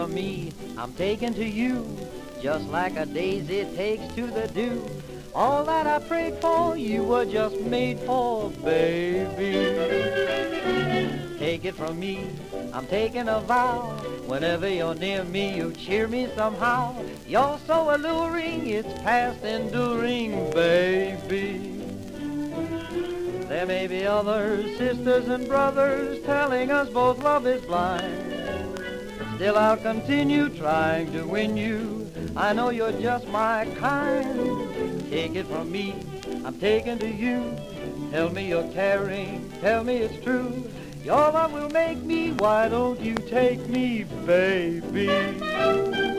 from me, I'm taken to you, just like a daisy takes to the dew. All that I prayed for, you were just made for, baby. Take it from me, I'm taking a vow. Whenever you're near me, you cheer me somehow. You're so alluring, it's past enduring, baby. There may be others, sisters and brothers, telling us both love is blind. Still I'll continue trying to win you. I know you're just my kind. Take it from me, I'm taken to you. Tell me you're caring, tell me it's true. Your love will make me, why don't you take me, baby?